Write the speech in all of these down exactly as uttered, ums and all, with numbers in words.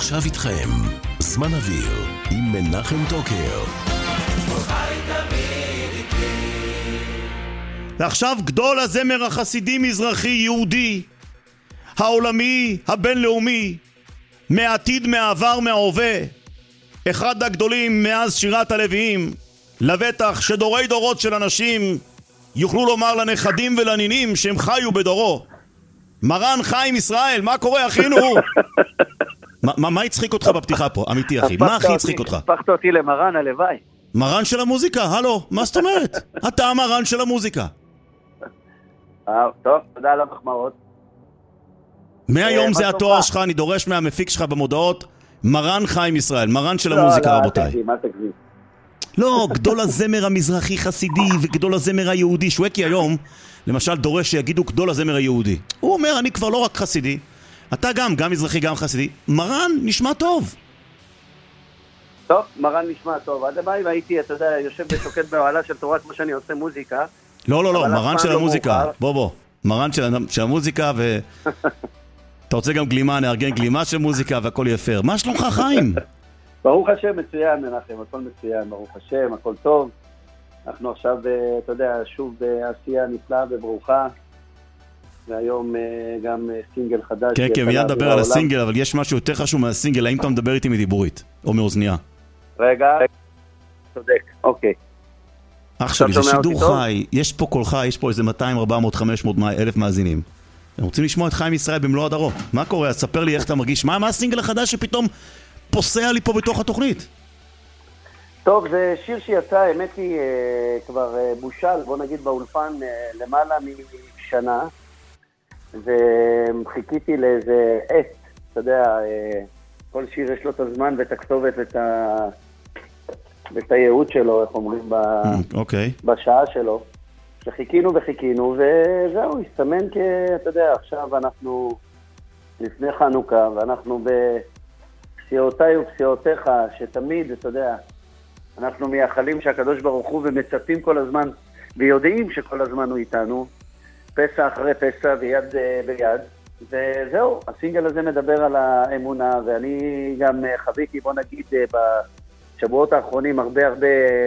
ועכשיו איתכם, זמן אוויר עם מנחם טוקר. ועכשיו גדול הזמר החסידי מזרחי יהודי, העולמי, הבינלאומי, מעתיד, מעבר, מההווה, אחד הגדולים מאז שירת הלוויים, לבטח שדורי דורות של אנשים יוכלו לומר לנכדים ולנינים שהם חיו בדורו. מרן חיים ישראל, מה קורה אחינו? מה, מה הצחיק אותך בפתיחה פה, אמיתי אחי? מה הכי הצחיק אותך? הפכת אותי למרן הלוואי. מרן של המוזיקה, הלו, מה זאת אומרת? אתה המרן של המוזיקה. טוב, תודה על המחמאות. מהיום זה התואר שלך, אני דורש מהמפיק שלך במודעות, מרן חיים ישראל, מרן של המוזיקה, רבותיי. מה תגזים? לא, גדול הזמר המזרחי חסידי וגדול הזמר היהודי. שווקי היום, למשל, דורש שיגידו גדול הזמר היהודי. הוא אומר, אני כבר לא רק חסידי, אתה גם, גם מזרחי, גם חסידי. מרן נשמע טוב. טוב, מרן נשמע טוב. עד הבא, והייתי, אתה יודע, יושב ושוקד בהועלה של תורה כמו שאני עושה מוזיקה. לא, לא, לא, מרן של המוזיקה. בוא, בוא. מרן של המוזיקה ו... אתה רוצה גם גלימה, נארגן גלימה של מוזיקה והכל יפר. מה שלומך חיים? ברוך השם, מצוין מנחם, הכל מצוין, ברוך השם, הכל טוב. אנחנו עכשיו, אתה יודע, שוב בעשייה נפלאה וברוכה. והיום גם סינגל חדש. כן, כן, מיד דבר על הסינגל, אבל יש משהו יותר חשוב מהסינגל. האם אתה מדבר איתי מדיבורית או מאוזניה? רגע, צודק, אוקיי. אח שלי, זה שידור חי, יש פה קולך, יש פה איזה מאתיים, ארבע מאות, חמש מאות אלף מאזינים. הם רוצים לשמוע את חיים ישראל במלוא הדרו. מה קורה? אז ספר לי איך אתה מרגיש. מה, מה הסינגל החדש שפתאום פוסע לי פה בתוך התוכנית? טוב, זה שיר שיצא, האמת היא, כבר בושל, בוא נגיד באולפן, למעלה משנה, וחיכיתי לאיזה עת, אתה יודע, כל שיר יש לו את הזמן ואת הכתובת ואת ה... ואת הייעוד שלו, איך אומרים, ב... okay. בשעה שלו. וחיכינו וחיכינו, וזהו, הסתמן כי, אתה יודע, עכשיו אנחנו לפני חנוכה, ואנחנו בפסיעותיי ופסיעותיך, שתמיד, אתה יודע, אנחנו מייחלים שהקדוש ברוך הוא ומצפים כל הזמן, ויודעים שכל הזמן הוא איתנו, פסע אחרי פסע ויד ביד, וזהו, הסינגל הזה מדבר על האמונה, ואני גם חוויתי, בוא נגיד, בשבועות האחרונים הרבה הרבה...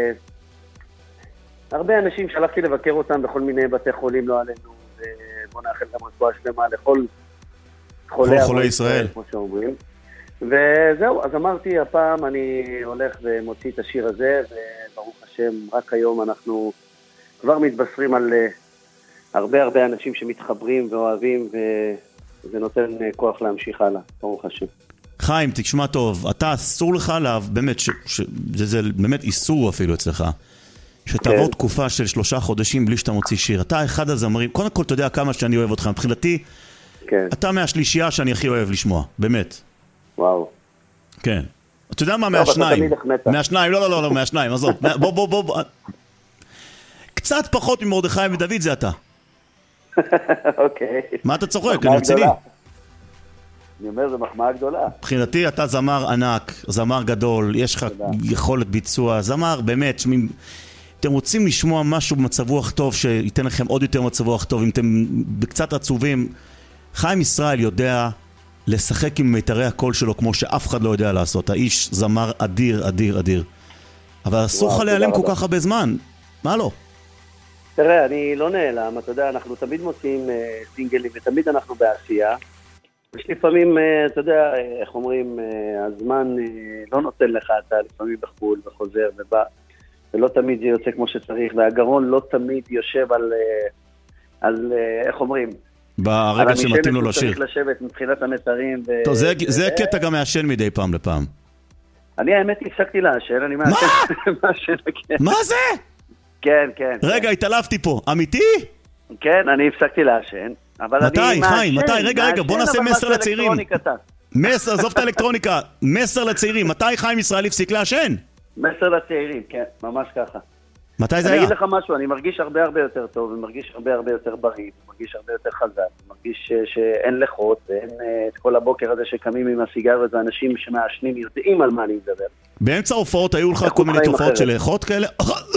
הרבה אנשים שהלכתי לבקר אותם בכל מיני בתי חולים, לא עלינו, ובוא נאחל גם רפואה שלמה לכל חולי, חולי ישראל, כמו שאומרים. וזהו, אז אמרתי, הפעם אני הולך ומוציא את השיר הזה, וברוך השם, רק היום אנחנו כבר מתבשרים על הרבה הרבה אנשים שמתחברים ואוהבים, וזה נותן כוח להמשיך הלאה, ברוך השם. חיים, תשמע טוב, אתה אסור לך עליו, באמת, ש, ש, זה, זה באמת איסור אפילו אצלך, שתעבור תקופה של שלושה חודשים בלי שאתה מוציא שיר. אתה אחד הזמרים, קודם כל אתה יודע כמה שאני אוהב אותך, מבחינתי, אתה מהשלישייה שאני הכי אוהב לשמוע, באמת. וואו. כן. אתה יודע מה, מהשניים. מהשניים, לא, לא, לא, לא, מהשניים, עזוב. בוא, בוא, בוא, בוא. קצת פחות ממרדכי ודוד זה אתה. אוקיי. מה אתה צוחק? אני רציני. אני אומר, זו מחמאה גדולה. מבחינתי אתה זמר ענק, זמר גדול, יש לך יכולת ביצוע, זמר באמת, אתם רוצים לשמוע משהו במצב רוח טוב, שייתן לכם עוד יותר מצב רוח טוב, אם אתם קצת עצובים, חיים ישראל יודע לשחק עם מיתרי הקול שלו כמו שאף אחד לא יודע לעשות. האיש זמר אדיר, אדיר, אדיר. אבל אסור לך להיעלם כל כך הרבה זמן. מה לא? תראה, אני לא נעלם, אתה יודע, אנחנו תמיד מוצאים uh, סינגלים, ותמיד אנחנו בעשייה. יש לפעמים, uh, אתה יודע, uh, איך אומרים, uh, הזמן uh, לא נותן לך, אתה לפעמים בחול וחוזר ובא, ולא תמיד זה יוצא כמו שצריך, והגרון לא תמיד יושב על, uh, על uh, איך אומרים, ברגע שמתאים לו לשיר. צריך לשבת מבחינת המתרים. ו... טוב, זה, זה קטע גם מעשן מדי פעם לפעם. אני האמת הפסקתי לעשן, אני מעשן. מה? מה זה? כן, כן. רגע, התעלפתי פה. אמיתי? כן, אני הפסקתי לעשן. מתי, חיים? מתי? רגע, רגע, בוא נעשה מסר לצעירים. מסר, עזוב את האלקטרוניקה. מסר לצעירים. מתי חיים ישראל הפסיק לעשן? מסר לצעירים, כן, ממש ככה. מתי זה היה? היה? אני אגיד לך משהו, אני מרגיש הרבה הרבה יותר טוב, אני מרגיש הרבה הרבה יותר בריא, מרגיש הרבה יותר חזק, מרגיש שאין לחוץ, ואין את כל הבוקר הזה שקמים עם הסיגריות, ואנשים שמעשנים יודעים על מה אני מדבר. באמצע ההופעות היו לך כל מיני תופעות של לאכות כאלה?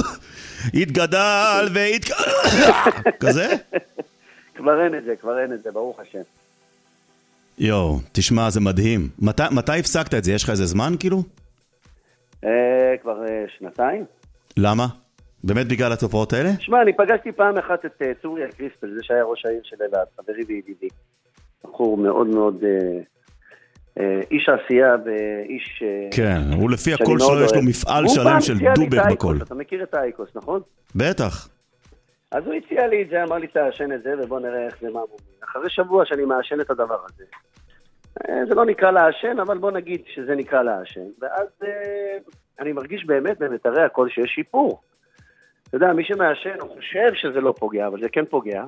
התגדל והתגדל... כזה? כבר אין את זה, כבר אין את זה, ברוך השם. יו, תשמע, זה מדהים. מת, מתי הפסקת את זה? יש לך איזה זמן כאילו? אה, כבר אה, שנתיים. למה? באמת בגלל התופעות האלה? תשמע, אני פגשתי פעם אחת את אה, צוריה קריספל, זה שהיה ראש העיר של אלעד, חברי וידידי. בחור מאוד מאוד אה, אה, איש עשייה ואיש... אה, כן, הוא לפי הכל שלו יש לו מפעל שלם של דובק בכל. אתה מכיר את האייקוס, נכון? בטח. אז הוא הציע לי את זה, אמר לי תעשן את זה ובוא נראה איך זה מה מוביל. אחרי שבוע שאני מעשן את הדבר הזה. זה לא נקרא לעשן, אבל בוא נגיד שזה נקרא לעשן. ואז אה, אני מרגיש באמת במתארי הכל שיש שיפור. אתה יודע, מי שמעשן הוא חושב שזה לא פוגע, אבל זה כן פוגע.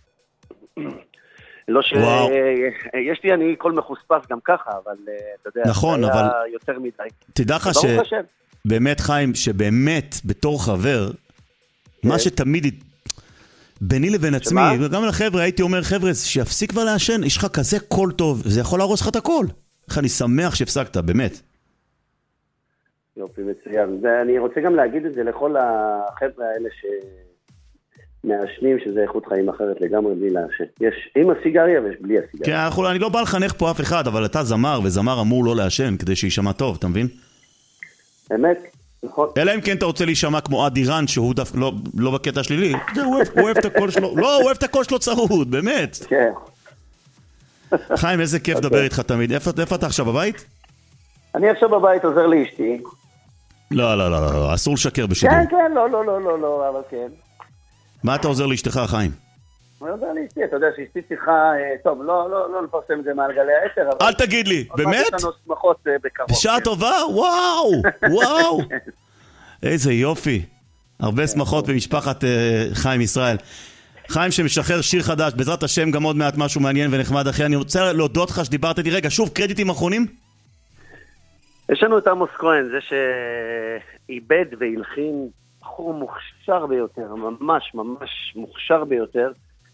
לא ש... יש לי אני כל מחוספס גם ככה, אבל אתה יודע, נכון, זה אבל... היה יותר מדי. תדע לך ש... באמת חיים, שבאמת בתור חבר, מה שתמיד ביני לבין עצמי, וגם לחבר'ה הייתי אומר, חבר'ה, שיפסיק כבר לעשן, יש לך כזה קול טוב, זה יכול להרוס לך את הכל. איך אני שמח שהפסקת, באמת. יופי, מצוין. ואני רוצה גם להגיד את זה לכל החבר'ה האלה שמעשנים, שזה איכות חיים אחרת לגמרי בלי לעשן. יש עם הסיגריה ויש בלי הסיגריה. כן, אני לא בא לחנך פה אף אחד, אבל אתה זמר, וזמר אמור לא לעשן, כדי שישמע טוב, אתה מבין? אמת. נכון. אלא אם כן אתה רוצה להישמע כמו עדי רן, שהוא דווקא לא, לא בקטע שלילי, הוא אוהב את הקול שלו, לא, הוא אוהב את הקול שלו צרוד, באמת. כן. חיים, איזה כיף לדבר איתך תמיד. איפה, איפה אתה עכשיו בבית? אני עכשיו בבית עוזר לאשתי. לא, לא, לא, לא, אסור לשקר בשידור. כן, כן, לא, לא, לא, לא, לא, אבל כן. מה אתה עוזר לאשתך, חיים? אני עוזר לאשתי, אתה יודע שאשתי צריכה, טוב, לא, לא, לא לפרסם את זה מעל גלי היתר, אבל... אל תגיד לי, באמת? יש לנו שמחות בקרוב. בשעה טובה? וואו, וואו. איזה יופי. הרבה שמחות במשפחת חיים ישראל. חיים שמשחרר שיר חדש, בעזרת השם גם עוד מעט משהו מעניין ונחמד אחרי. אני רוצה להודות לך שדיברת איתי. רגע, שוב, קרדיטים אחרונים? יש לנו את עמוס כהן, זה שאיבד והלחין בחור מוכשר ביותר, ממש ממש מוכשר ביותר,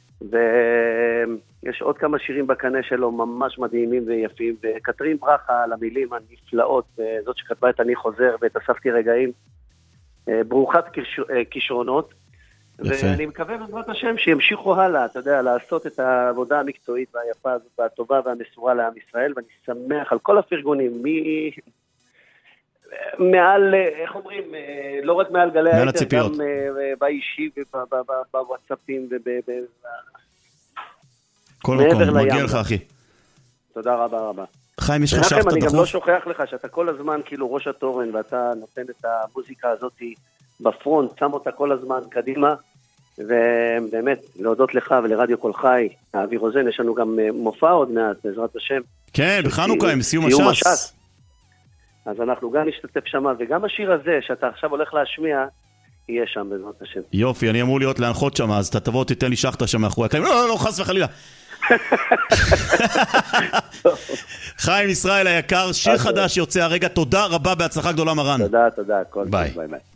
ויש עוד כמה שירים בקנה שלו ממש מדהימים ויפים, וקטרין ברכה על המילים הנפלאות, זאת שכתבה את אני חוזר ואת אספתי רגעים, ברוכת כישרונות, ואני מקווה בעזרת השם שימשיכו הלאה, אתה יודע, לעשות את העבודה המקצועית והיפה הזאת, והטובה והמסורה לעם ישראל, ואני שמח על כל הפרגונים, מי... מעל, איך אומרים, לא רק מעל גלי היתר, גם באישי ובוואטסאפים מעבר לים. מגיע לך, אחי. תודה רבה רבה. חיים, יש לך שחת דחוף? אני גם לא שוכח לך שאתה כל הזמן כאילו ראש התורן, ואתה נותן את המוזיקה הזאת בפרונט, שם אותה כל הזמן קדימה, ובאמת, להודות לך ולרדיו כל חי, האוויר רוזן, יש לנו גם מופע עוד מעט, בעזרת השם. כן, בחנוכה, עם סיום הש"ס. אז אנחנו גם נשתתף שם, וגם השיר הזה שאתה עכשיו הולך להשמיע, יהיה שם בעזרת השם. יופי, אני אמור להיות להנחות שם, אז אתה תבוא, תיתן לי שחטה שם מאחורי הקלעים. לא, לא, לא, חס וחלילה. חיים ישראל היקר, שיר חדש יוצא הרגע, תודה רבה, בהצלחה גדולה מרן. תודה, תודה. ביי. ביי, ביי.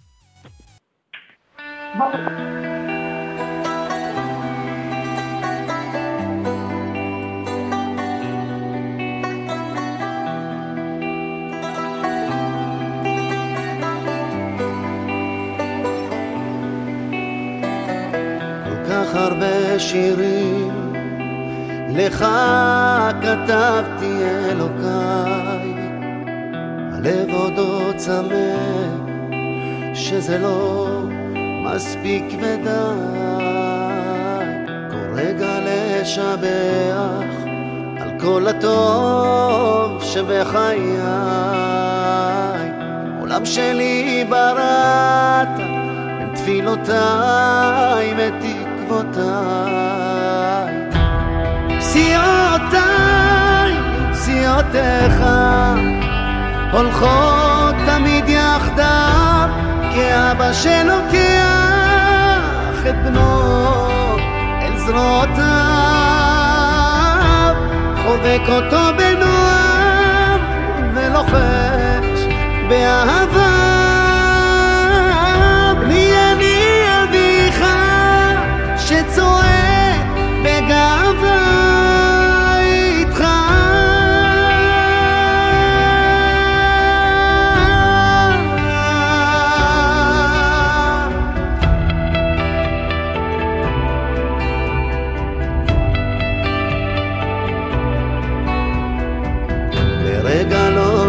הרבה שירים לך כתבתי אלוקיי, הלב עוד עוד צמא שזה לא מספיק ודי, כל רגע לשבח על כל הטוב שבחיי, עולם שלי בראת בין תפילותיי ותקוותיי, פסיעותיי ופסיעותיך הולכות תמיד יחדיו, כאבא שלוקח את בנו אל זרועותיו, חובק אותו בנועם ולוחש באהבה, בני אני אביך שצועק בגאווה איתך,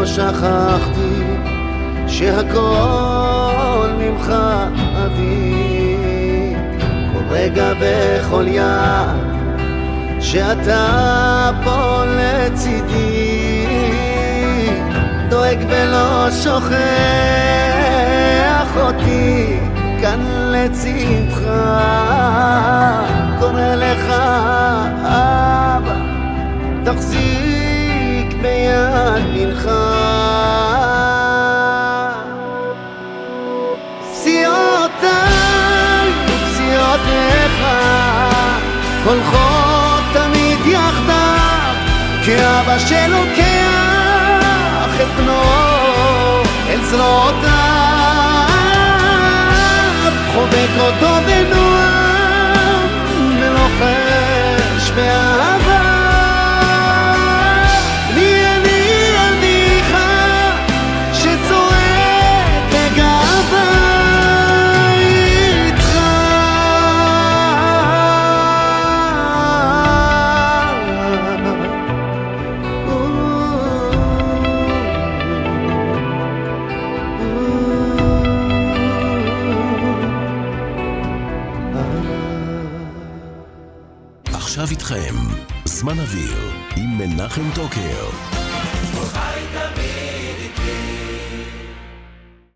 ולא שכחתי שהכל ממך אבי. כל רגע וכל יד שאתה פה לצידי, דואג ולא שוכח אותי כאן לצדך. קורא לך אבא, תחזיק ביד בנך. פסיעותיי ופסיעותיך הולכות תמיד יחדיו, כאבא שלוקח את בנו אל זרועותיו, חובק אותו בנועם ולוחש באהבה. מי אני אביך שצועק בגאווה איתך. עכשיו איתכם זמן אוויר עם מנחם טוקר.